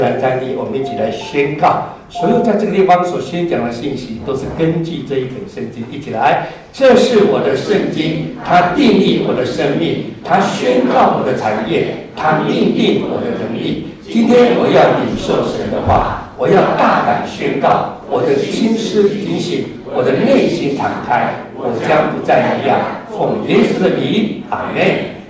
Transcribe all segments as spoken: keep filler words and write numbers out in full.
在这里，我们一起来宣告，所有在这个地方所宣讲的信息，都是根据这一本圣经。一起来，这是我的圣经，它定义我的生命，它宣告我的产业，它命定我的能力。今天我要领受神的话，我要大胆宣告，我的心思警醒，我的内心敞开，我将不再一样。奉耶稣的名，阿们。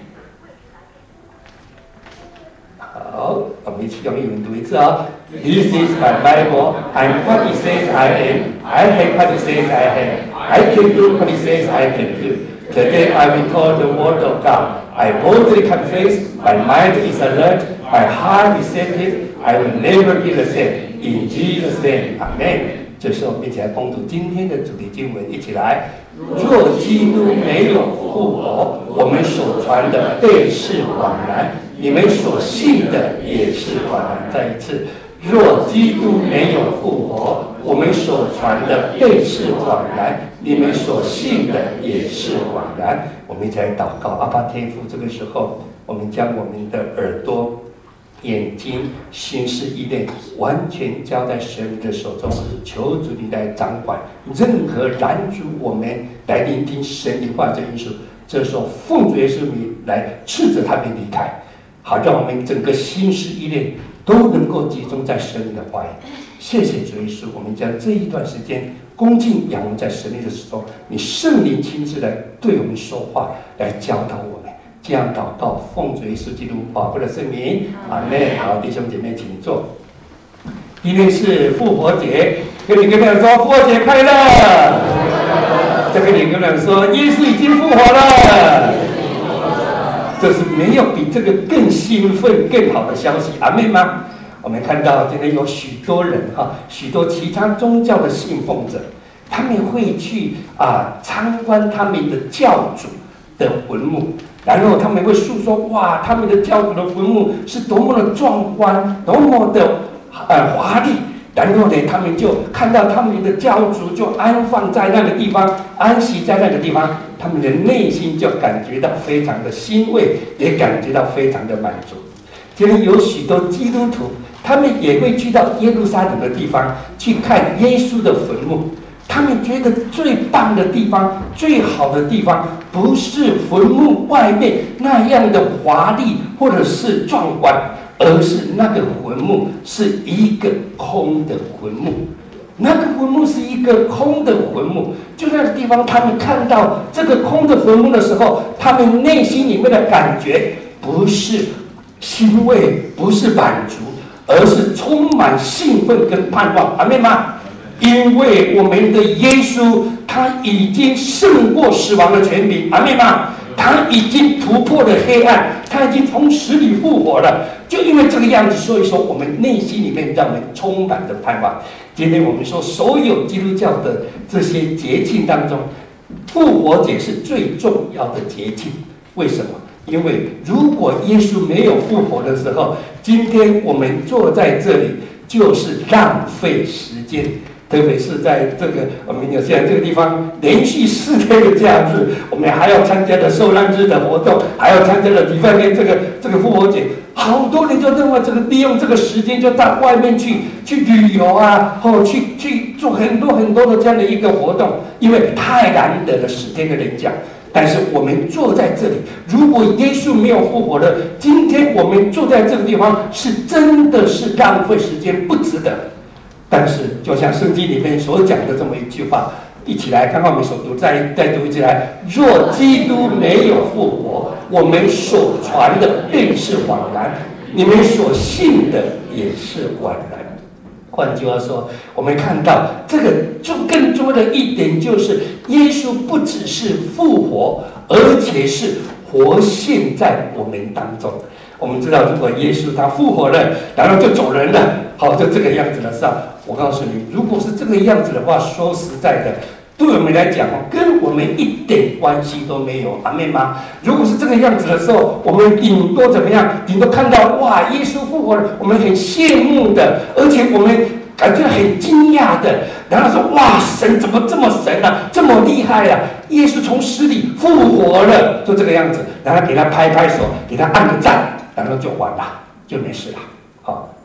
好，我们一起用英文读一次啊。This is my Bible. I'm what it says I am. I have what it says I have. I can do what it says I can do. Today I will call the word of God. I boldly confess. My mind is alert. My heart is receptive. I will never be the same. In Jesus' name, Amen. 这时候，我们一起来攻读今天的主题经文，一起来。若基督没有复活，我们所传的被是枉然。你们所信的也是枉然。再一次，若基督没有复活，我们所传的被是枉然，你们所信的也是枉然。我们一起来祷告，阿爸天父，这个时候，我们将我们的耳朵、眼睛、心思意念完全交在神的手中，求主你来掌管，任何拦阻我们来聆听神的话这因素，这时候奉主耶稣名来斥责他们离开。好，让我们整个心思意念都能够集中在神的话语。谢谢主耶稣，我们将这一段时间恭敬仰望在神的手中，你圣灵亲自来对我们说话，来教导我们。这样祷告，奉主耶稣基督宝贵的圣名，阿们。好，弟兄姐妹，请坐。今天是复活节，跟你跟人说复活节快乐。再跟你跟人说，耶稣已经复活了。这是没有比这个更兴奋、更好的消息，阿们吗？我们看到今天有许多人哈，许多其他宗教的信奉者，他们会去啊参观他们的教主的坟墓，然后他们会诉说哇，他们的教主的坟墓是多么的壮观，多么的呃华丽。然后呢，他们就看到他们的教主就安放在那个地方，安息在那个地方，他们的内心就感觉到非常的欣慰，也感觉到非常的满足。今天有许多基督徒，他们也会去到耶路撒冷的地方去看耶稣的坟墓。他们觉得最棒的地方、最好的地方，不是坟墓外面那样的华丽或者是壮观，而是那个坟墓是一个空的坟墓。那个坟墓是一个空的坟墓，就那个地方，他们看到这个空的坟墓的时候，他们内心里面的感觉不是欣慰，不是满足，而是充满兴奋跟盼望。阿们吗？因为我们的耶稣他已经胜过死亡的权柄，阿们吗？他已经突破了黑暗，他已经从死里复活了。就因为这个样子，所以说我们内心里面让我们充满着盼望。今天我们说，所有基督教的这些节庆当中，复活节是最重要的节庆。为什么？因为如果耶稣没有复活的时候，今天我们坐在这里就是浪费时间。特别是在这个我们有现在这个地方连续四天的假日，我们还要参加的受难日的活动，还要参加的礼拜天这个这个复活节，好多人就认为这个利用这个时间就到外面去去旅游啊，或去去做很多很多的这样的一个活动，因为太难得了十天的连假。但是我们坐在这里，如果耶稣没有复活了，今天我们坐在这个地方是真的是浪费时间，不值得。但是，就像圣经里面所讲的这么一句话，一起来看看我们所读，再再读一起来。若基督没有复活，我们所传的便是枉然，你们所信的也是枉然。换句话说，我们看到这个就更多的一点就是，耶稣不只是复活，而且是活现在我们当中。我们知道，如果耶稣他复活了，然后就走人了，好，就这个样子的时候，我告诉你，如果是这个样子的话，说实在的，对我们来讲，跟我们一点关系都没有，阿们吗？如果是这个样子的时候，我们顶多怎么样？顶多看到哇，耶稣复活了，我们很羡慕的，而且我们感觉很惊讶的，然后说哇，神怎么这么神啊，这么厉害啊！耶稣从死里复活了，就这个样子，然后给他拍拍手，给他按个赞，然后就完了，就没事了。好，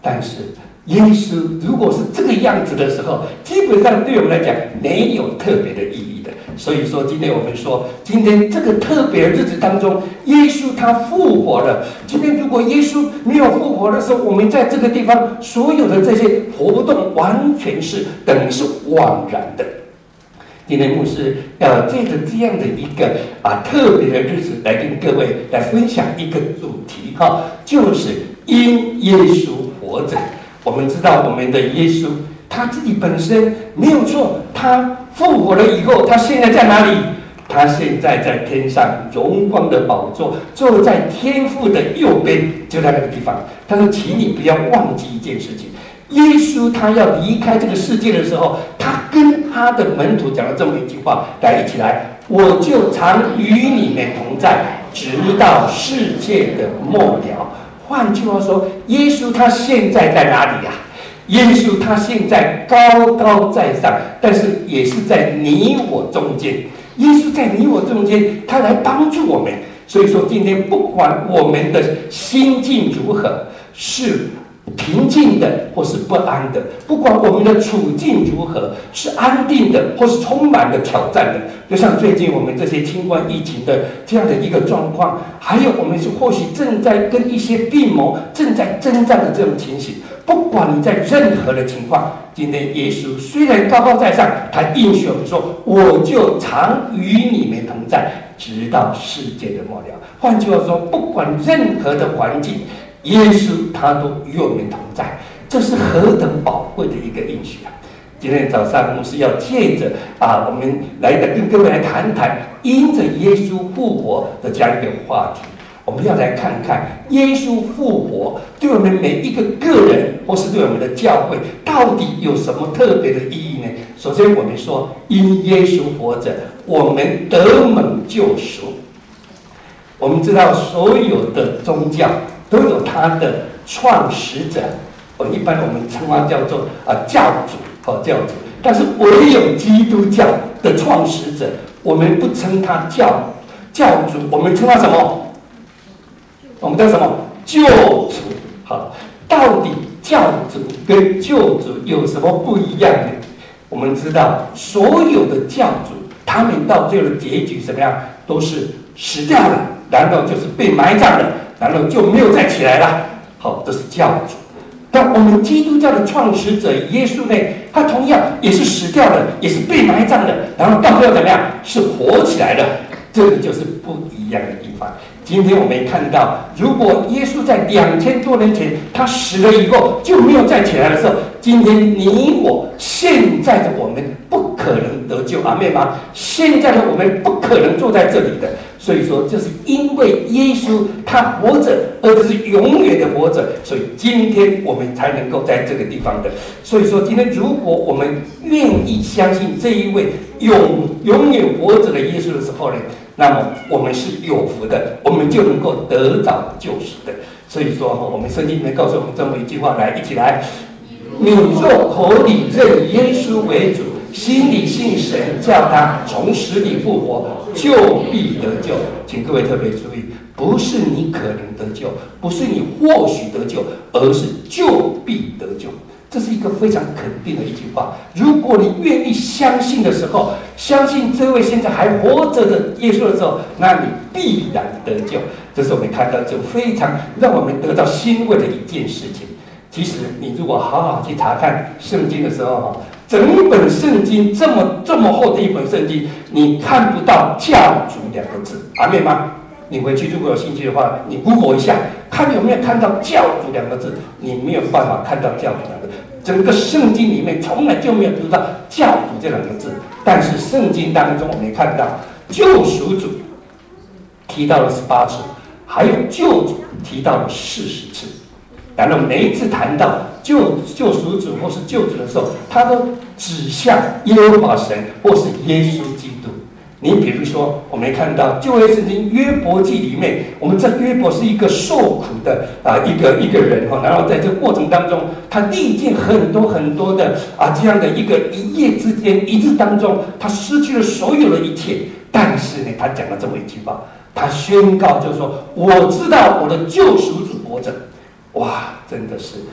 但是耶稣如果是这个样子的时候，基本上对我们来讲没有特别的意义的。所以说，今天我们说，今天这个特别的日子当中，耶稣他复活了。今天如果耶稣没有复活的时候，我们在这个地方所有的这些活动，完全是等于是枉然的。今天牧师要借着这样的一个啊特别的日子，来跟各位来分享一个主题哈，就是因耶稣活着。我们知道我们的耶稣他自己本身没有错，他复活了以后，他现在在哪里？他现在在天上荣光的宝座，坐在天父的右边，就在那个地方。他说：“请你不要忘记一件事情，耶稣他要离开这个世界的时候，他跟他的门徒讲了这么一句话，来一起来，我就常与你们同在，直到世界的末了。”换句话说，耶稣他现在在哪里呀、啊？耶稣他现在高高在上，但是也是在你我中间。耶稣在你我中间，他来帮助我们。所以说，今天不管我们的心境如何，是平静的或是不安的，不管我们的处境如何，是安定的或是充满了挑战的，就像最近我们这些新冠疫情的这样的一个状况，还有我们是或许正在跟一些病魔正在征战的这种情形。不管你在任何的情况，今天耶稣虽然高高在上，他应许我们说：“我就常与你们同在，直到世界的末了。”换句话说，不管任何的环境，耶稣他都与我们同在，这是何等宝贵的一个应许啊！今天早上牧师要借着啊，我们来跟各位来谈谈因着耶稣复活的这样一个话题。我们要来看看耶稣复活对我们每一个个人，或是对我们的教会，到底有什么特别的意义呢？首先，我们说因耶稣活着，我们得蒙救赎。我们知道所有的宗教都有它的创始者，哦，一般我们称它叫做啊教主，哦教主。但是唯有基督教的创始者，我们不称他教教主，我们称他什么？我们叫什么？救主。好，到底教主跟救主有什么不一样呢？我们知道所有的教主，他们到最后的结局怎么样？都是死掉了，然后就是被埋葬了，然后就没有再起来了。好，这是教主。但我们基督教的创始者耶稣呢，他同样也是死掉了，也是被埋葬了，然后到最后怎么样？是活起来了。这个就是不一样的地方。今天我们看到，如果耶稣在两千多年前他死了以后就没有再起来的时候，今天你我现在的我们不可能得救，阿们吗？现在的我们不可能坐在这里的。所以说，这是因为耶稣他活着，而且是永远的活着，所以今天我们才能够在这个地方的。所以说，今天如果我们愿意相信这一位永永远活着的耶稣的时候呢，那么我们是有福的，我们就能够得到救赎的。所以说，我们圣经里面告诉我们这么一句话，来，一起来：你若口里认耶稣为主，心里信神，叫他从死里复活，就必得救。请各位特别注意，不是你可能得救，不是你或许得救，而是就必得救。这是一个非常肯定的一句话。如果你愿意相信的时候，相信这位现在还活着的耶稣的时候，那你必然得救。这是我们看到就非常让我们得到欣慰的一件事情。其实你如果好好去查看圣经的时候，哈，整本圣经这么这么厚的一本圣经，你看不到教主两个字，阿们吗？你回去如果有兴趣的话，你 Google 一下，看有没有看到教主两个字，你没有办法看到教主两个字。整个圣经里面从来就没有读到教主这两个字，但是圣经当中我们看到救赎主提到了十八次，还有救主提到了四十次。然后每一次谈到救救赎主或是救主的时候，他都指向耶和华神或是耶稣基督。你比如说，我们看到旧约圣经约伯记里面，我们知道约伯是一个受苦的啊一个一个人哈，然后在这个过程当中，他历尽很多很多的啊这样的一个一夜之间一日当中，他失去了所有的一切。但是呢，他讲了这么一句话，他宣告就是说：“我知道我的救赎主活着。”哇，真的是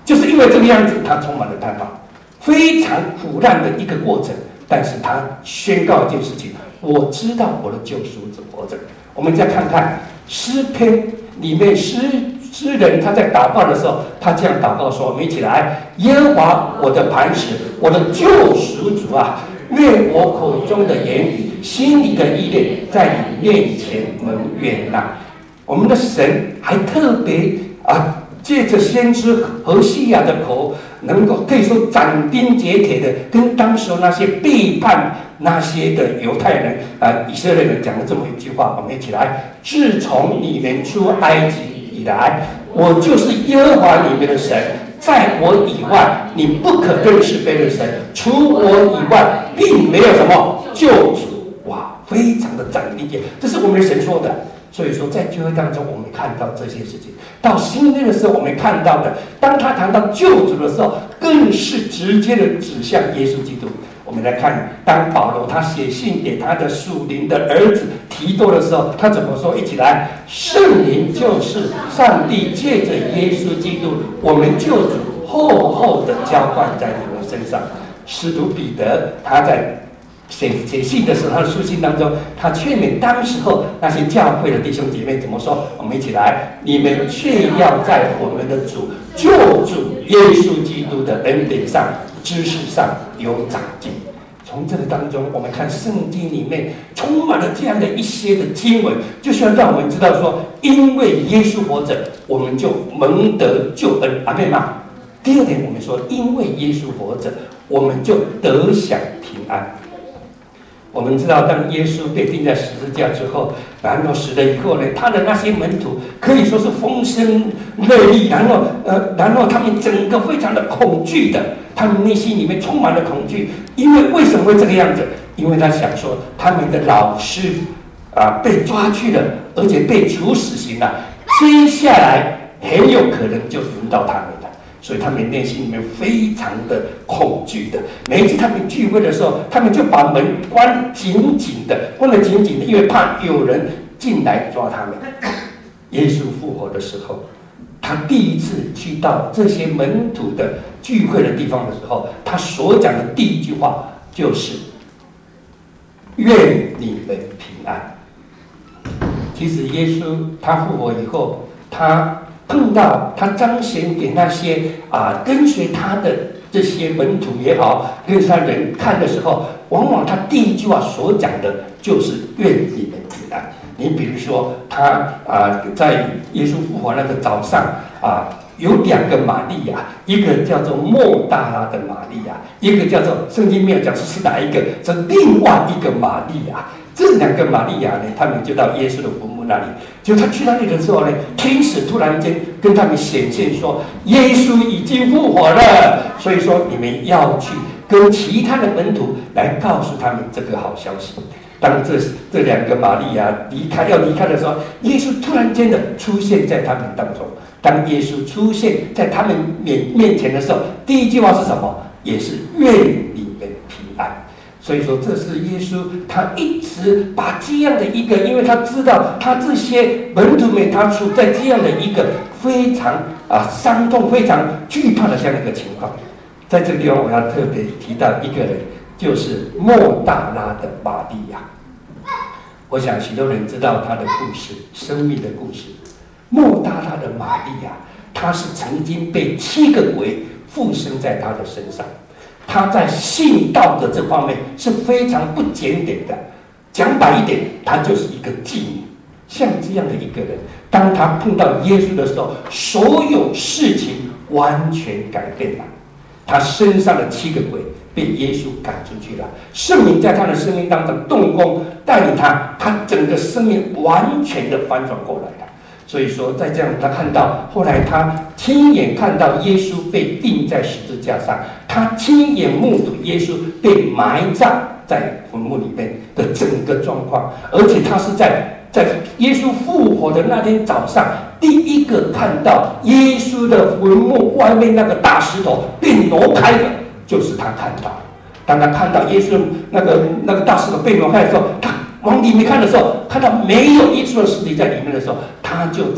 就是因为这个样子，他充满了叹号，非常苦难的一个过程。但是他宣告一件事情：我知道我的救赎主活着。我们再看看诗篇里面诗诗人他在祷告的时候，他这样祷告说：“我们一起来，耶和华我的磐石，我的救赎主啊，愿我口中的言语、心里的意念，在你面前蒙悦纳。”我们的神还特别啊，借着先知何西亚的口，能够可以说斩钉截铁的跟当时那些背叛那些的犹太人啊、以色列人讲了这么一句话，我们一起来：自从你们出埃及以来，我就是耶和华你们的神，在我以外，你不可认识别的神，除我以外，并没有什么救主。哇，非常的斩钉截铁，这是我们的神说的。所以说，在旧约当中，我们看到这些事情；到新约的时候，我们看到的，当他谈到救主的时候，更是直接的指向耶稣基督。我们来看，当保罗他写信给他的属灵的儿子提多的时候，他怎么说？一起来，圣灵就是上帝借着耶稣基督，我们救主厚厚的浇灌在你们身上。使徒彼得他在写写信的时候，他的书信当中，他劝勉当时候那些教会的弟兄姐妹怎么说？我们一起来：你们却要在我们的主救主耶稣基督的恩典上、知识上有长进。从这个当中，我们看圣经里面充满了这样的一些的经文，就是要让我们知道说，因为耶稣活着，我们就蒙得救恩。阿们吗？第二点，我们说，因为耶稣活着，我们就得享平安。我们知道，当耶稣被钉在十字架之后，然后死了以后呢，他的那些门徒可以说是风声锐利，然后呃，然后他们整个非常的恐惧的，他们内心里面充满了恐惧，因为为什么会这个样子？因为他想说，他们的老师啊被抓去了，而且被处死刑了，接下来很有可能就轮到他们了。所以他们内心里面非常的恐惧的。每一次他们聚会的时候，他们就把门关紧紧的，关得紧紧的，因为怕有人进来抓他们。耶稣复活的时候，他第一次去到这些门徒的聚会的地方的时候，他所讲的第一句话就是“愿你们平安”。其实耶稣他复活以后，他碰到他彰显给那些啊跟随他的这些门徒也好，跟随他人看的时候，往往他第一句话所讲的就是愿你们平安。你比如说他啊在耶稣复活那个早上啊，有两个玛利亚，一个叫做莫大拉的玛利亚，一个叫做圣经没有讲是哪一个，是另外一个玛利亚。这两个玛利亚呢，他们就到耶稣的坟墓那里。就他去那里的时候呢，天使突然间跟他们显现说，耶稣已经复活了。所以说你们要去跟其他的门徒来告诉他们这个好消息。当这这两个玛利亚离开要离开的时候，耶稣突然间的出现在他们当中。当耶稣出现在他们面面前的时候，第一句话是什么？也是愿你们平安。所以说，这是耶稣他一直把这样的一个，因为他知道他这些门徒们他处在这样的一个非常啊伤痛、非常惧怕的这样一个情况。在这个地方，我要特别提到一个人，就是莫大拉的玛利亚。我想许多人知道他的故事，生命的故事。莫大拉的玛利亚，她是曾经被七个鬼附身在她的身上。他在信道的这方面是非常不检点的，讲白一点，他就是一个妓女。像这样的一个人，当他碰到耶稣的时候，所有事情完全改变了。他身上的七个鬼被耶稣赶出去了，圣灵在他的生命当中动工，带领他，他整个生命完全的翻转过来了。所以说，在这样，他看到后来他亲眼看到耶稣被钉在十字架上，他亲眼目睹耶稣被埋葬在坟墓里面的整个状况，而且他是在在耶稣复活的那天早上，第一个看到耶稣的坟墓外面那个大石头被挪开的，就是他看到。当他看到耶稣那个那个大石头被挪开的时候，他往里面看的时候，看到没有耶稣的尸体在里面的时候，他就在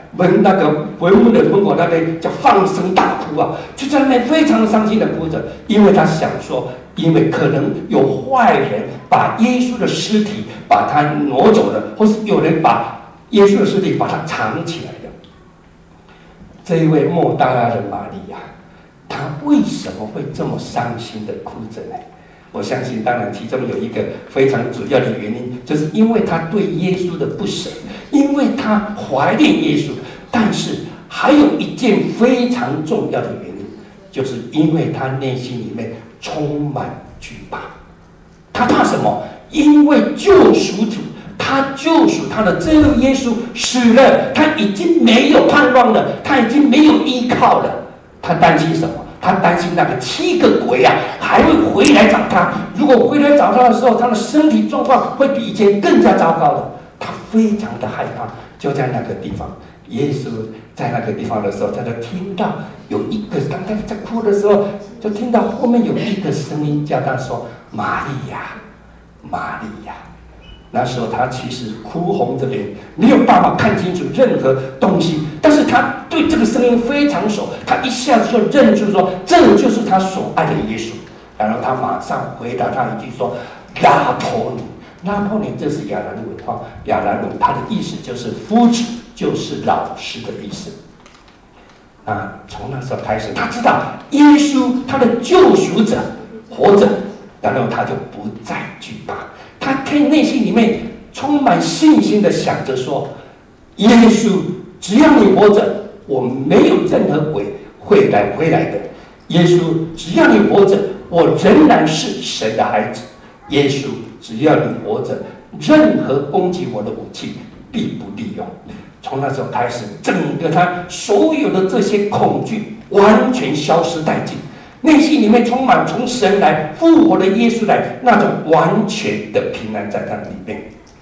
门那个坟墓的门口那边就放声大哭啊，就在那边非常伤心的哭着，因为他想说，因为可能有坏人把耶稣的尸体把他挪走了，或是有人把耶稣的尸体把他藏起来的。这一位莫大拉的玛利亚，她为什么会这么伤心的哭着呢？我相信，当然其中有一个非常主要的原因，就是因为她对耶稣的不舍，因为她怀念耶稣。但是还有一件非常重要的原因，就是因为她内心里面充满惧怕。她怕什么？因为救赎主，他救赎他的这位耶稣死了，他已经没有盼望了，他已经没有依靠了。他担心什么？他担心那个七个鬼啊还会回来找他。如果回来找他的时候，他的身体状况会比以前更加糟糕的。他非常的害怕。就在那个地方，耶稣在那个地方的时候，他就听到有一个，当他在哭的时候，就听到后面有一个声音叫他说：“玛利亚，玛利亚。”那时候他其实哭红着脸，没有办法看清楚任何东西，但是他对这个声音非常熟，他一下子就认出说这就是他所爱的耶稣。然后他马上回答他一句说：“拉波尼。”拉波尼这是亚兰文化，亚兰文它的意思就是夫子，就是老师的意思。啊，从那时候开始，他知道耶稣他的救赎者活着，然后他就不再惧怕。他可以内心里面充满信心的想着说：“耶稣，只要你活着，我没有任何鬼会来回来的。耶稣，只要你活着，我仍然是神的孩子。耶稣，只要你活着，任何攻击我的武器必不利用。”从那时候开始，整个他所有的这些恐惧完全消失殆尽。内心里面充满从神来复活的耶稣来那种完全的平安在他里面。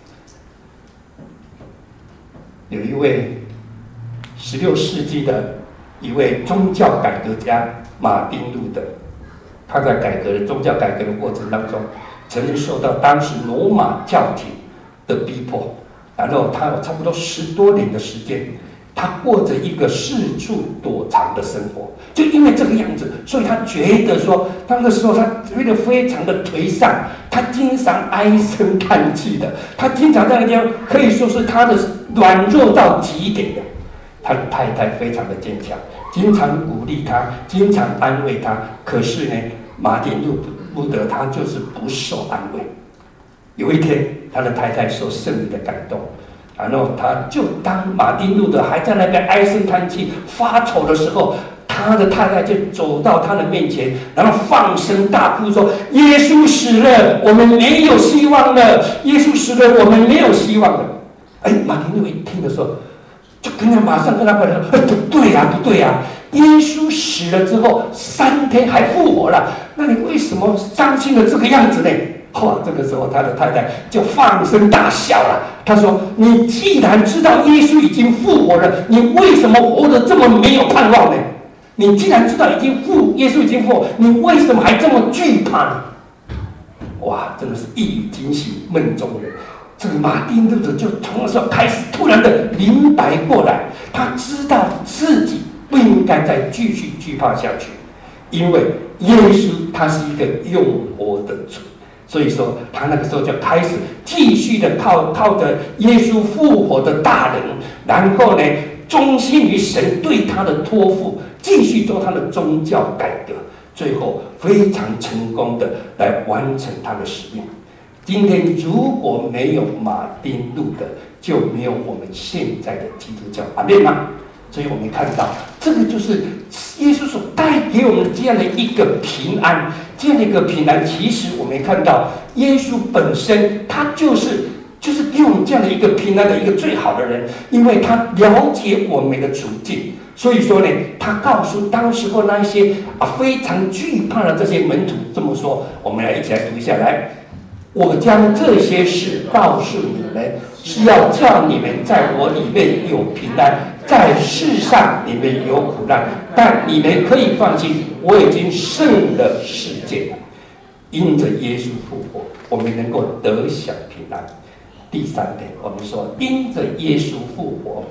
有一位十六世纪的一位宗教改革家马丁路德，他在改革的宗教改革的过程当中，曾经受到当时罗马教廷的逼迫，然后他有差不多十多年的时间，他过着一个四处躲藏的生活。就因为这个样子，所以他觉得说，那个时候他觉得非常的颓丧，他经常唉声叹气的，他经常在那地方可以说是他的软弱到极点的。他的太太非常的坚强，经常鼓励他，经常安慰他。可是呢，马丁路路德他就是不受安慰。有一天，他的太太受圣灵的感动，然后他就当马丁路德还在那边唉声叹气发愁的时候，他的太太就走到他的面前，然后放声大哭说：“耶稣死了，我们没有希望了！耶稣死了，我们没有希望了。”哎，马丁路德一听的时候，就跟他马上跟他回答说：“哎，不对呀、啊，不对呀、啊！耶稣死了之后三天还复活了，那你为什么伤心的这个样子呢？”哇！这个时候他的太太就放声大笑了。他说：“你既然知道耶稣已经复活了，你为什么活得这么没有盼望呢？你既然知道已经复耶稣已经复活，你为什么还这么惧怕呢？”哇！真的是一语惊醒梦中人。这个马丁路德就从那时候开始突然的明白过来，他知道自己不应该再继续惧怕下去，因为耶稣他是一个永活的主。所以说，他那个时候就开始继续的靠靠着耶稣复活的大能，然后呢，忠心于神对他的托付，继续做他的宗教改革，最后非常成功的来完成他的使命。今天如果没有马丁路德，就没有我们现在的基督教，阿们吗？所以我们看到，这个就是耶稣所带给我们这样的一个平安，这样的一个平安。其实我们看到，耶稣本身他就是就是给我们这样的一个平安的一个最好的人，因为他了解我们的处境。所以说呢，他告诉当时候那一些啊非常惧怕的这些门徒这么说。我们来一起来读一下来。我将这些事告诉你们，是要叫你们在我里面有平安，在世上你们有苦难，但你们可以放心，我已经胜了世界了。因着耶稣复活，我们能够得享平安。第三点，我们说因着耶稣复活，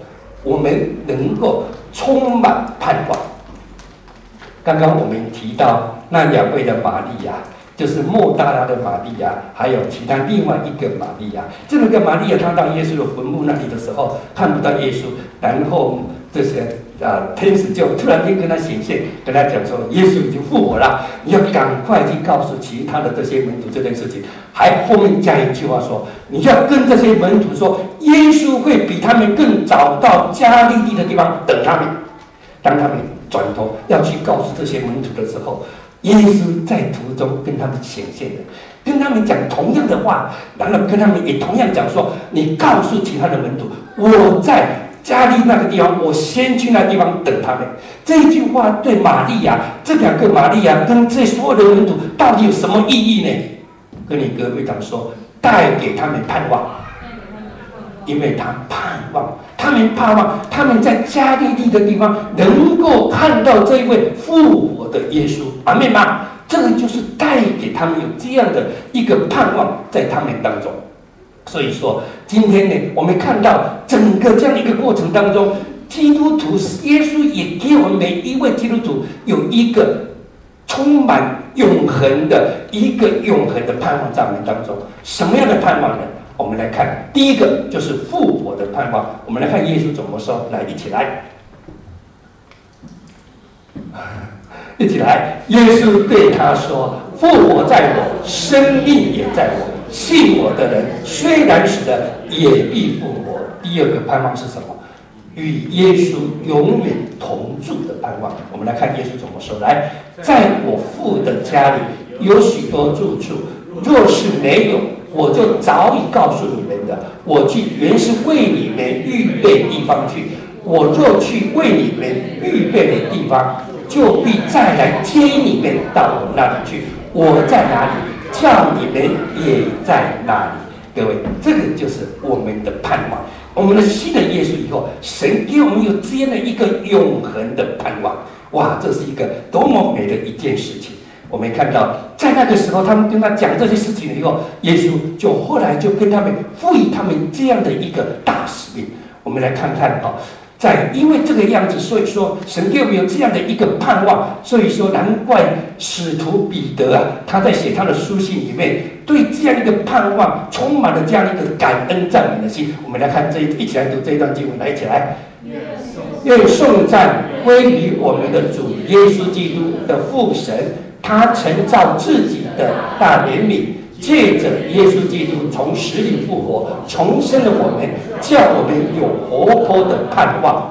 我们能够充满盼望。刚刚我们提到那两位的玛利亚，就是莫大拉的玛利亚，还有其他另外一个玛利亚。这个玛利亚她到耶稣的坟墓那里的时候，看不到耶稣，然后这些啊天使就突然间跟他显现，跟他讲说耶稣已经复活了，你要赶快去告诉其他的这些门徒这件事情。还后面加一句话说，你要跟这些门徒说，耶稣会比他们更早到加利利的地方等他们。当他们转头要去告诉这些门徒的时候，耶稣在途中跟他们显现的，跟他们讲同样的话，然后跟他们也同样讲说，你告诉其他的门徒，我在加利那个地方，我先去那地方等他们。这句话对玛利亚，这两个玛利亚跟这所有的门徒到底有什么意义呢？跟你各位讲说，带给他们盼望，因为他盼望，他们盼望他们在加利利的地方能够看到这一位复活的耶稣，阿们吗？这个就是带给他们有这样的一个盼望在他们当中。所以说，今天呢，我们看到整个这样的一个过程当中，基督徒，耶稣也给我们每一位基督徒有一个充满永恒的一个永恒的盼望在我们当中。什么样的盼望呢？我们来看，第一个就是复活的盼望。我们来看耶稣怎么说，来，一起来，一起来。耶稣对他说：“复活在我，生命也在我。信我的人，虽然死了，也必复活。”第二个盼望是什么？与耶稣永远同住的盼望。我们来看耶稣怎么说，来，在我父的家里有许多住处，若是没有，我就早已告诉你们的。我去原是为你们预备地方去。我若去为你们预备的地方，就必再来接你们到我那里去。我在哪里，叫你们也在那里。各位，这个就是我们的盼望。我们的信了耶稣以后，神给我们有这样的一个永恒的盼望。哇，这是一个多么美的一件事情！我们看到，在那个时候，他们跟他讲这些事情以后，耶稣就后来就跟他们赋予他们这样的一个大使命。我们来看看啊，在因为这个样子，所以说神给我们有这样的一个盼望，所以说难怪使徒彼得啊，他在写他的书信里面，对这样一个盼望充满了这样一个感恩赞美的心。我们来看这一一起来读这一段经文，来一起来。愿颂赞归于我们的主耶稣基督的父神。他曾照自己的大怜悯，借着耶稣基督从死里复活，重生了我们，叫我们有活泼的盼望，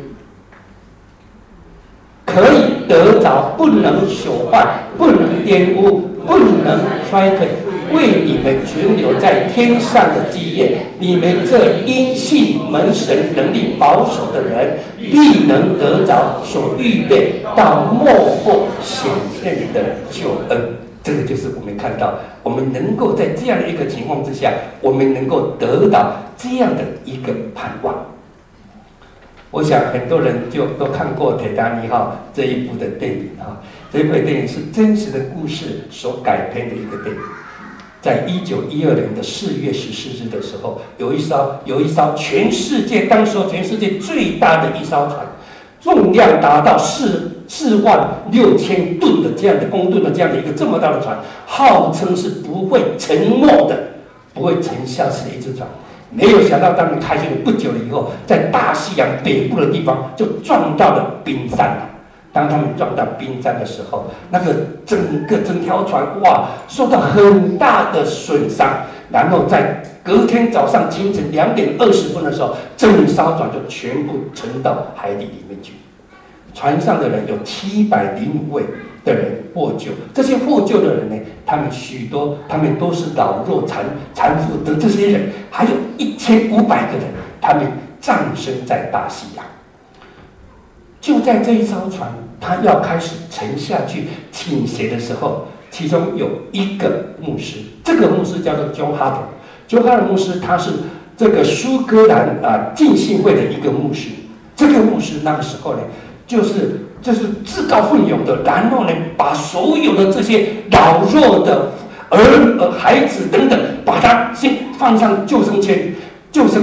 可以得着不能朽坏、不能玷污、不能衰退，为你们存留在天上的基业。你们这因信蒙神能力保守的人，必能得着所预备到末后显现的救恩。这个就是我们看到，我们能够在这样的一个情况之下，我们能够得到这样的一个盼望。我想很多人就都看过《铁达尼号》这一部的电影啊，这部电影是真实的故事所改编的一个电影。在一九一二年的四月十四日的时候，有一艘有一艘全世界当时全世界最大的一艘船，重量达到四四万六千吨的这样的公吨的这样的一个这么大的船，号称是不会沉没的、不会沉下去的一只船。没有想到，当你开行了不久了以后，在大西洋北部的地方就撞到了冰山了。当他们撞到冰山的时候，那个整个整条船哇受到很大的损伤，然后在隔天早上清晨两点二十分的时候，整艘船就全部沉到海底里面去。船上的人有七百零五位的人获救，这些获救的人呢，他们许多他们都是老弱残残妇的这些人，还有一千五百个人，他们葬身在大西洋。就在这一艘船它要开始沉下去倾斜的时候，其中有一个牧师，这个牧师叫做 John Harper。John Harper 牧师他是这个苏格兰啊浸信会的一个牧师。这个牧师那个时候呢，就是就是自告奋勇的，然后呢把所有的这些老弱的儿、呃孩子等等，把他先放上救生圈、救生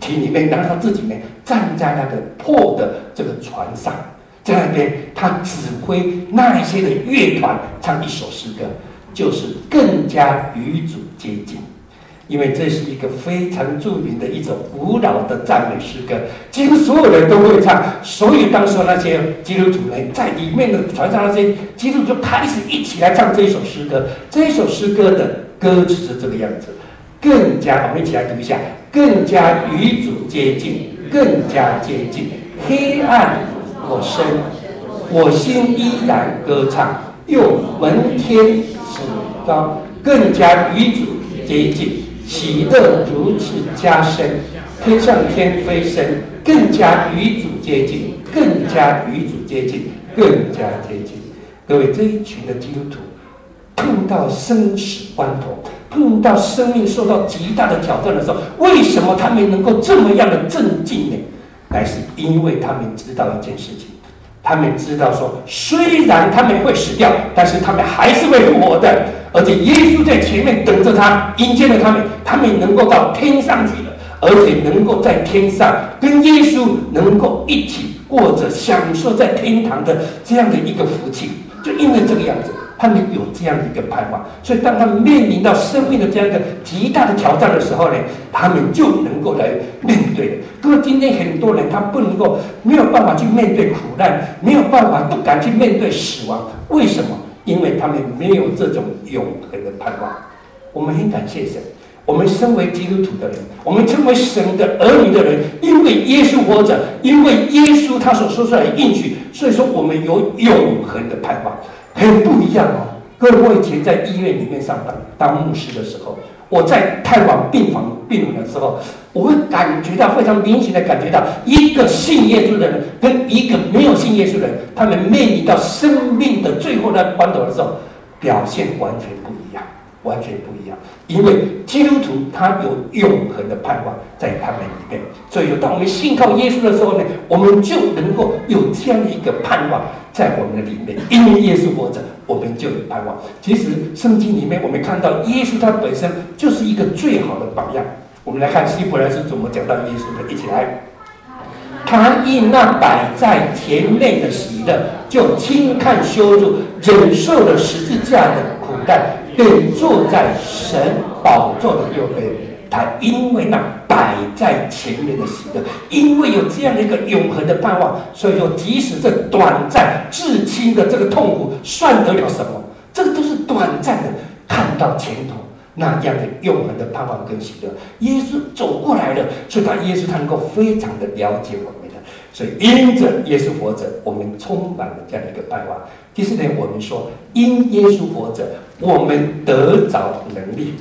艇里面，然后他自己呢站在那个破的这个船上，在那边他指挥那一些的乐团唱一首诗歌，就是更加与主接近。因为这是一个非常著名的一种古老的赞美诗歌，几乎所有人都会唱，所以当时那些基督徒呢，在里面的船上那些基督徒就开始一起来唱这一首诗歌。这一首诗歌的歌词是这个样子：更加，我们一起来读一下，更加与主接近，更加接近，黑暗我身，我心依然歌唱，又闻天使高，更加与主接近。喜乐如此加深，天上天飞升，更加与主接近，更加与主接近，更加接近。各位，这一群的基督徒碰到生死关头，碰到生命受到极大的挑战的时候，为什么他们能够这么样的镇静呢？乃是因为他们知道一件事情，他们知道说，虽然他们会死掉，但是他们还是会复活的。而且耶稣在前面等着他，迎接了他们，他们能够到天上去了，而且能够在天上跟耶稣能够一起过着享受在天堂的这样的一个福气。就因为这个样子，他们有这样的一个盼望，所以当他们面临到生命的这样一个极大的挑战的时候呢，他们就能够来面对了。各位，今天很多人他不能够，没有办法去面对苦难，没有办法，不敢去面对死亡，为什么？因为他们没有这种永恒的盼望。我们很感谢神，我们身为基督徒的人，我们成为神的儿女的人，因为耶稣活着，因为耶稣他所说出来的应许，所以说我们有永恒的盼望，很不一样哦。各位，我以前在医院里面上班当牧师的时候，我在探访病房病人的时候，我会感觉到非常明显的感觉到，一个信耶稣的人跟一个没有信耶稣的人，他们面临到生命的最后那关头的时候，表现完全不一样，完全不一样。因为基督徒他有永恒的盼望在他们里面，所以当我们信靠耶稣的时候呢，我们就能够有这样的一个盼望在我们的里面。因为耶稣活着，我们就有盼望。其实圣经里面我们看到耶稣他本身就是一个最好的榜样。我们来看希伯来书怎么讲到耶稣的，一起来。他因那摆在前面的喜乐，就轻看羞辱，忍受了十字架的苦难，便坐在神宝座的右边。他因为那摆在前面的喜乐，因为有这样的一个永恒的盼望，所以说即使这短暂至轻的这个痛苦，算得了什么？这个都是短暂的，看到前头那样的永恒的盼望跟喜乐。耶稣走过来了，所以他耶稣他能够非常的了解我们的，所以因着耶稣活着，我们充满了这样的一个盼望。第四点，我们说因耶稣活着，我们得着能力。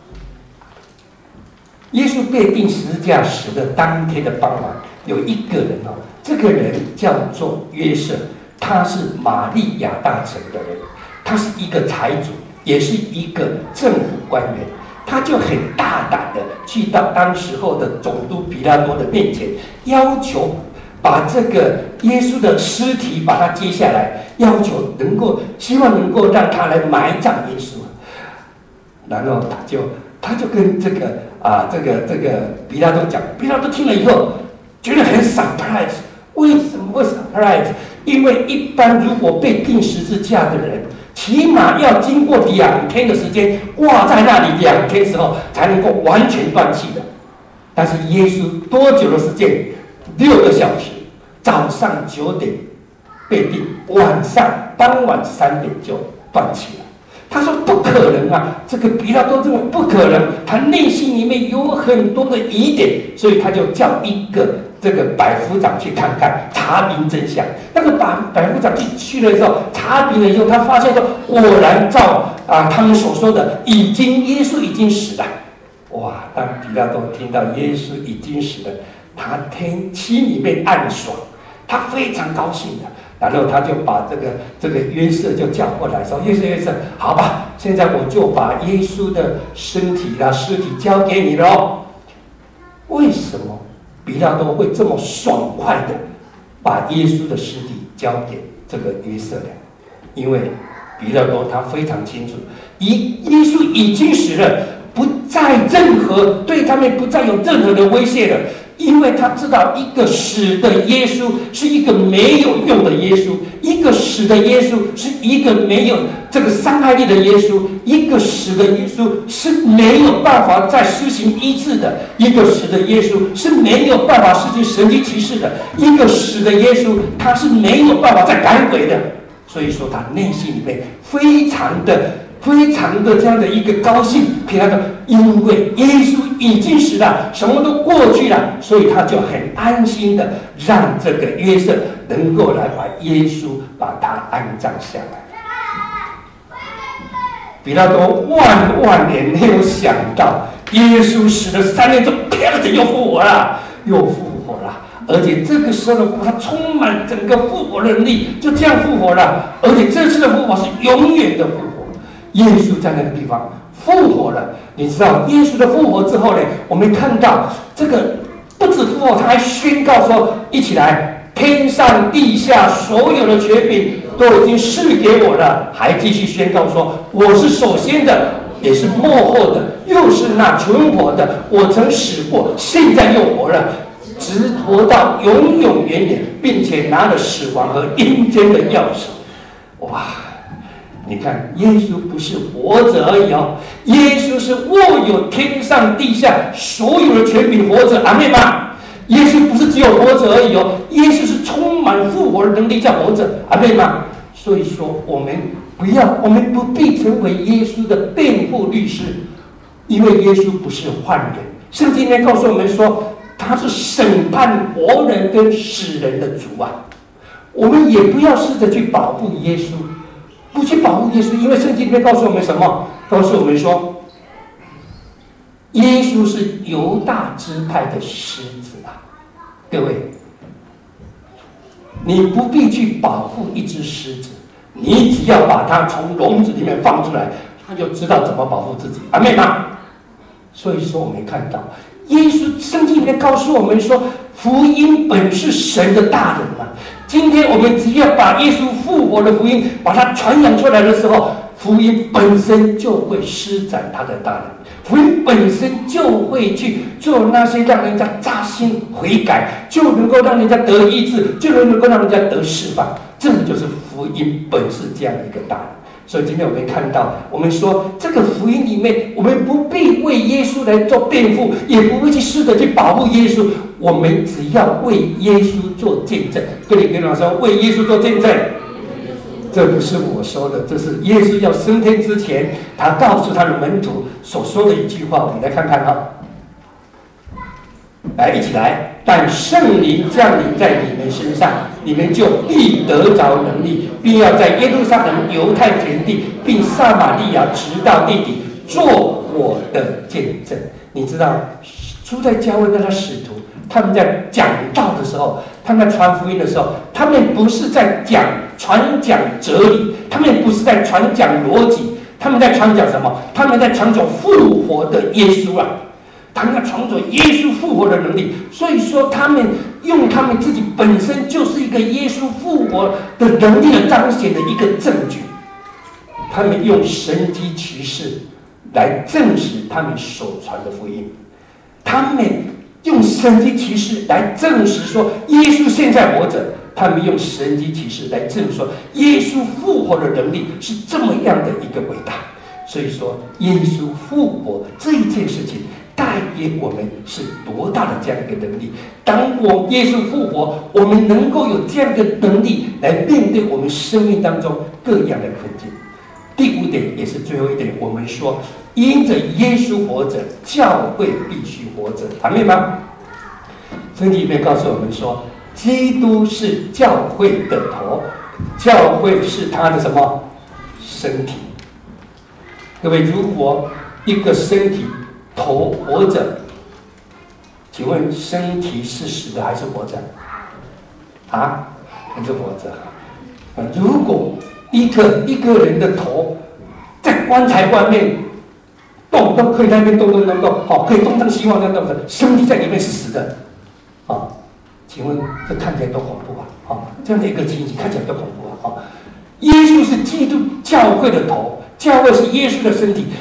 耶稣被钉十字架时的当天的傍晚，有一个人哦，这个人叫做约瑟，他是玛利亚大城的人，他是一个财主，也是一个政府官员。他就很大胆的去到当时候的总督比拉多的面前，要求把这个耶稣的尸体把它接下来，要求能够希望能够让他来埋葬耶稣。然后他就他就跟这个啊这个这个比拉多讲，比拉多听了以后觉得很 surprise。为什么会 surprise？ 因为一般如果被钉十字架的人，起码要经过两天的时间，挂在那里两天时候才能够完全断气的。但是耶稣多久的时间？六个小时，早上九点被钉，晚上傍晚三点就断气了。他说不可能啊，这个比拉多这么不可能，他内心里面有很多的疑点，所以他就叫一个这个百夫长去看看，查明真相。那个百百夫长去去了之后，查明了以后，他发现说，果然照啊他们所说的，已经耶稣已经死了。哇！当比拉多听到耶稣已经死了，他天心里面暗爽，他非常高兴的。然后他就把这个这个约瑟就叫过来说：“约瑟，约瑟，好吧，现在我就把耶稣的身体啦、尸体交给你了哦。”为什么比拉多会这么爽快的把耶稣的尸体交给这个约瑟呢？因为比拉多他非常清楚，以耶稣已经死了，不再任何对他们不再有任何的威胁了。 因为他知道一个死的耶稣是一个没有用的耶稣，一个死的耶稣是一个没有这个伤害力的耶稣，一个死的耶稣是没有办法再施行医治的，一个死的耶稣是没有办法施行神迹奇事的，一个死的耶稣他是没有办法再赶鬼的。所以说他内心里面非常的非常的这样的一个高兴，平安的，因为耶稣已经死了，什么都过去了，所以他就很安心的让这个约瑟能够来把耶稣把他安葬下来。比拉多万万年没有想到，耶稣死了三天之后，啪的又复活了，又复活了。而且这个时候的复活，他充满整个复活的能力，就这样复活了。而且这次的复活是永远的复活。耶稣在那个地方复活了。你知道，耶稣的复活之后呢，我们看到这个不止复活，他还宣告说：“一起来，天上地下所有的权柄都已经赐给我了。”还继续宣告说：“我是首先的，也是末后的，又是那存活的。我曾死过，现在又活了。”直活到永永远远，并且拿了死亡和阴间的钥匙。哇！你看，耶稣不是活着而已哦，耶稣是握有天上地下所有的权柄活着。阿们吗？耶稣不是只有活着而已哦，耶稣是充满复活的能力叫活着。阿们吗？所以说，我们不要，我们不必成为耶稣的辩护律师，因为耶稣不是犯人。圣经里面告诉我们说，他是审判活人跟死人的主啊！我们也不要试着去保护耶稣，不去保护耶稣，因为圣经里面告诉我们什么？告诉我们说，耶稣是犹大支派的狮子啊！各位，你不必去保护一只狮子，你只要把它从笼子里面放出来，它就知道怎么保护自己。阿们吗？所以说，我们看到。耶稣圣经里面告诉我们说，福音本是神的大能啊！今天我们只要把耶稣复活的福音把它传扬出来的时候，福音本身就会施展它的大能，福音本身就会去做那些让人家扎心悔改，就能够让人家得医治，就能够让人家得释放。这就是福音本是这样一个大能。所以今天我们看到，我们说这个福音里面，我们不必为耶稣来做辩护，也不会去试着去保护耶稣，我们只要为耶稣做见证。跟你跟老师说，为耶稣做见证，这不是我说的，这是耶稣要升天之前，他告诉他的门徒所说的一句话。我们来看看啊，来一起来。但圣灵降临在你们身上，你们就必得着能力，并要在耶路撒冷、犹太全地，并撒玛利亚直到地底，做我的见证。你知道，初代教会那些使徒，他们在讲道的时候，他们在传福音的时候，他们不是在讲传讲哲理，他们不是在传讲逻辑，他们在传讲什么？他们在传讲复活的耶稣啊！他们要传讲耶稣复活的能力，所以说他们用他们自己本身就是一个耶稣复活的能力的彰显的一个证据。他们用神迹奇事来证实他们所传的福音，他们用神迹奇事来证实说耶稣现在活着，他们用神迹奇事来证实说耶稣复活的能力是这么样的一个伟大。所以说，耶稣复活这一件事情带给我们是多大的这样一个能力？当我耶稣复活，我们能够有这样的能力来面对我们生命当中各样的困境。第五点也是最后一点，我们说，因着耶稣活着，教会必须活着，阿们吗？圣经里面告诉我们说，基督是教会的头，教会是他的什么身体？各位，如果一个身体头活着，请问身体是死的还是活着？啊，还是活着？啊，如果一个一个人的头在棺材外面动都可以在那边动动动动，好，可以东张西望这样动的，身体在里面是死的，啊，请问这看起来多恐怖啊！啊，这样的一个情形看起来多恐怖啊！啊，耶稣是基督教会的头。教会是耶稣的身体，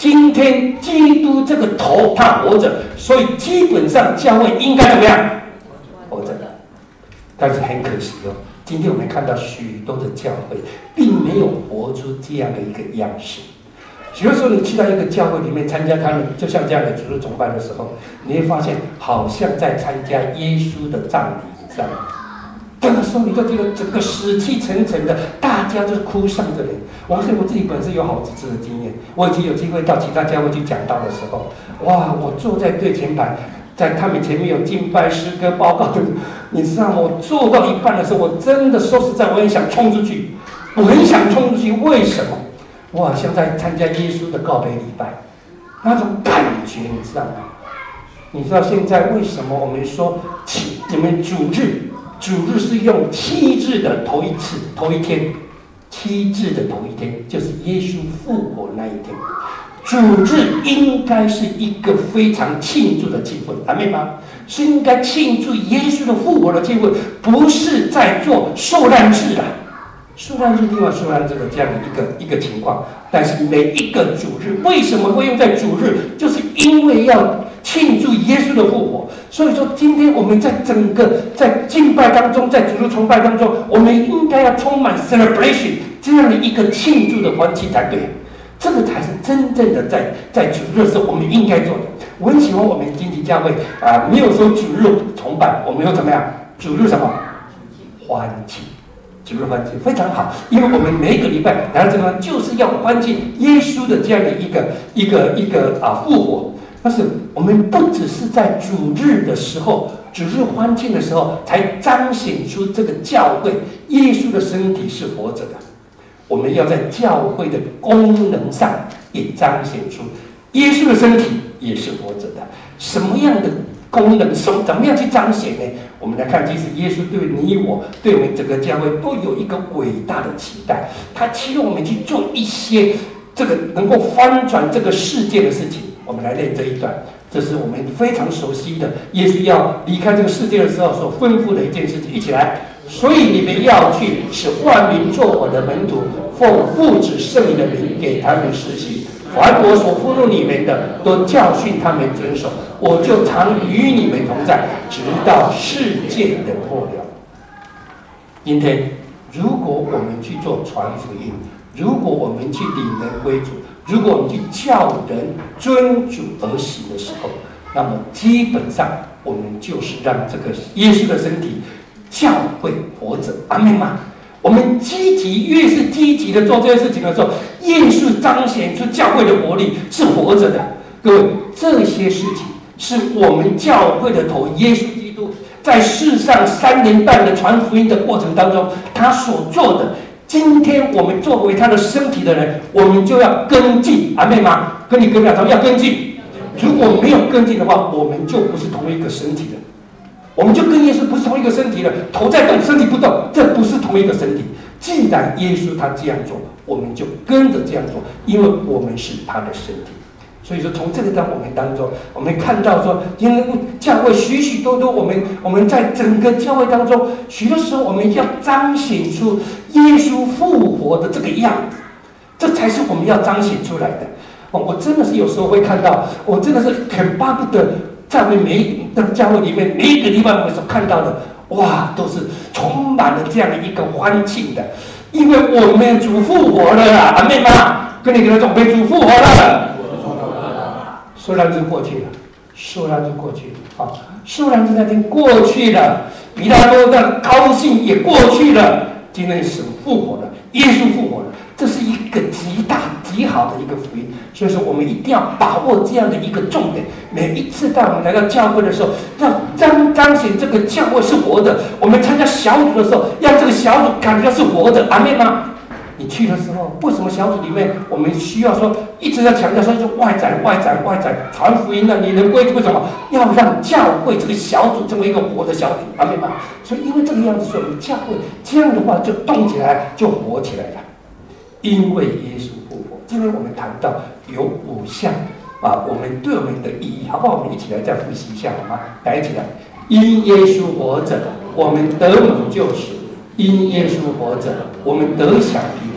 今天基督这个头他活着，所以基本上教会应该怎么样？活着。但是很可惜哦，今天我们看到许多的教会并没有活出这样的一个样式。有的时候你去到一个教会里面参加他们就像这样的主日崇拜的时候，你会发现好像在参加耶稣的葬礼一样。这个时候你就觉得整个死气沉沉的，大家就是哭丧着脸。我是我自己本身有好几次的经验，我已经有机会到其他教会去讲道的时候，哇，我坐在最前排，在他们前面有敬拜诗歌报告的，你知道吗？我做到一半的时候，我真的说实在，我很想冲出去，我很想冲出去。为什么？我好像在参加耶稣的告别礼拜，那种感觉，你知道吗？你知道现在为什么我们说七，你们主日，主日是用七日的头一次，头一天，七日的头一天就是耶稣复活那一天。主日应该是一个非常庆祝的气氛，阿们吗？是应该庆祝耶稣的复活的气氛，不是在做受难日的。受难日另外受难日的这样的一个一个情况，但是每一个主日为什么会用在主日，就是因为要庆祝耶稣的复活。所以说，今天我们在整个在敬拜当中，在主日崇拜当中，我们应该要充满 celebration 这样的一个庆祝的环境才对。这个才是真正的在在主日的时候我们应该做的。我很喜欢我们荆棘教会啊、呃，没有说主日崇拜，我们又怎么样？主日什么？欢庆。主日欢庆非常好，因为我们每一个礼拜来到这个地方，就是要欢庆耶稣的这样的一个一个一个啊复活。但是我们不只是在主日的时候，主日欢庆的时候，才彰显出这个教会耶稣的身体是活着的。我们要在教会的功能上也彰显出耶稣的身体也是活着的。什么样的功能，什么怎么样去彰显呢？我们来看，其实耶稣对你我，对我们整个教会都有一个伟大的期待，他期望我们去做一些这个能够翻转这个世界的事情。我们来念这一段，这是我们非常熟悉的，耶稣要离开这个世界的时候所吩咐的一件事情。一起来，所以你们要去，使万民做我的门徒，奉父子圣灵的名给他们施洗。凡我所吩咐你们的，都教训他们遵守。我就常与你们同在，直到世界的末了。今天，如果我们去做传福音，如果我们去领人归主，如果我们去叫人遵主而行的时候，那么基本上我们就是让这个耶稣的身体教会活着。阿们吗？我们积极，越是积极的做这些事情的时候，越是彰显出教会的活力是活着的。各位，这些事情是我们教会的头耶稣基督在世上三年半的传福音的过程当中，他所做的。今天我们作为他的身体的人，我们就要跟进。阿们吗？跟你跟不了，咱们要跟进。如果没有跟进的话，我们就不是同一个身体的。我们就跟耶稣不是同一个身体了，头在动，身体不动，这不是同一个身体。既然耶稣他这样做，我们就跟着这样做，因为我们是他的身体。所以说，从这个在我们当中，我们看到说，因为教会许许多多，我们我们在整个教会当中，许多时候我们要彰显出耶稣复活的这个样子，这才是我们要彰显出来的。哦，我真的是有时候会看到，我真的是很巴不得。在我们每一个教会里面，每一个地方我们所看到的，哇，都是充满了这样的一个欢庆的，因为我们主复活了啊！阿们吗？跟你跟他说，我们主复活了。受难日过去了，受难日过去了，啊，受难日那天过去了，彼拉多的高兴也过去了，今天是复活了，耶稣复活了。这是一个极大极好的一个福音，所以说我们一定要把握这样的一个重点。每一次当我们来到教会的时候，要彰彰显这个教会是活的。我们参加小组的时候，让这个小组感觉是活的。阿们吗？你去的时候，为什么小组里面我们需要说一直在强调说是外展、外展、外展传福音呢？你能归为什么要让教会这个小组成为一个活的小组？阿们吗？所以因为这个样子，所以我们教会这样的话就动起来，就活起来了。因为耶稣复活，今天我们谈到有五项啊，我们对我们的意义，好不好？我们一起来再复习一下好吗？来，一起来。因耶稣活着，我们得蒙救赎；因耶稣活着，我们得享平安；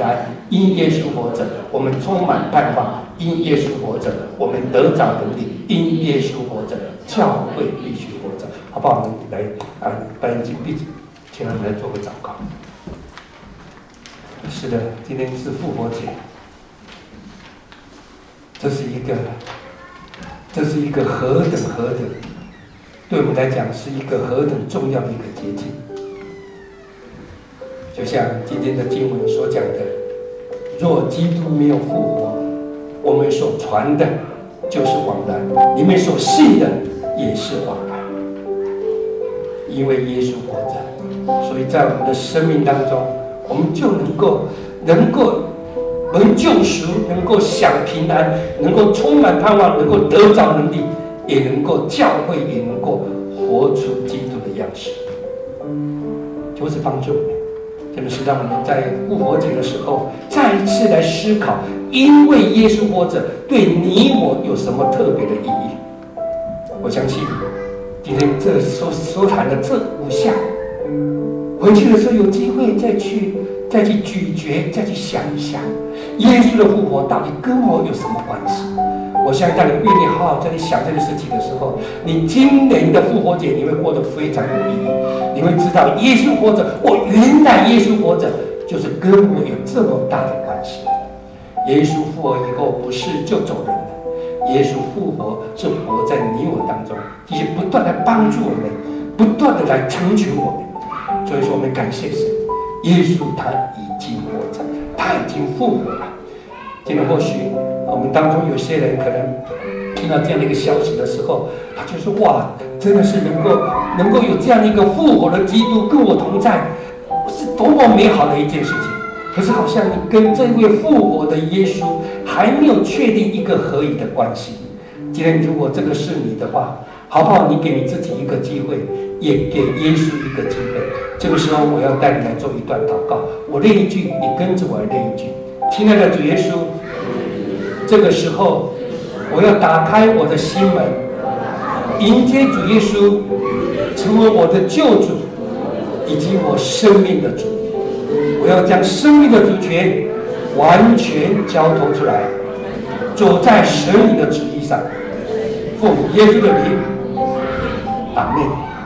因耶稣活着，我们充满盼望；因耶稣活着，我们得着能力；因耶稣活着，教会必须活着，好不好？我们来啊，把眼睛闭着，请我们来做个祷告。是的，今天是复活节，这是一个，这是一个何等何等，对我们来讲是一个何等重要的一个节庆。就像今天的经文所讲的，若基督没有复活，我们所传的就是枉然，你们所信的也是枉然。因为耶稣活着，所以在我们的生命当中，我们就能够能够能救赎，能够享平安，能够充满盼望，能够得着能力，也能够教会也能够活出基督的样式。求主帮助我们，真的是让我们在复活节的时候再一次来思考，因为耶稣活着对你我有什么特别的意义。我相信今天这所所谈的这五项，回去的时候有机会再去再去咀嚼，再去想一想，耶稣的复活到底跟我有什么关系？我相信当你愿意好好在你想这个事情的时候，你今年的复活节你会过得非常有意义。你会知道耶稣活着，我原来耶稣活着就是跟我有这么大的关系。耶稣复活以后不是就走人了，耶稣复活是活在你我当中，继续不断的帮助我们，不断的来成全我们。所以说我们感谢神，耶稣他已经活着，他已经复活了。今天或许我们当中有些人可能听到这样的一个消息的时候，他就说：哇，真的是能够能够有这样一个复活的基督跟我同在，是多么美好的一件事情。可是好像你跟这位复活的耶稣还没有确定一个合一的关系。今天如果这个是你的话，好不好？你给你自己一个机会，也给耶稣一个机会。这个时候我要带你来做一段祷告，我念一句，你跟着我来念一句。亲爱的主耶稣，这个时候我要打开我的心门，迎接主耶稣成为我的救主以及我生命的主。我要将生命的主权完全交托出来，走在神你的旨意上，奉耶稣的名，阿们。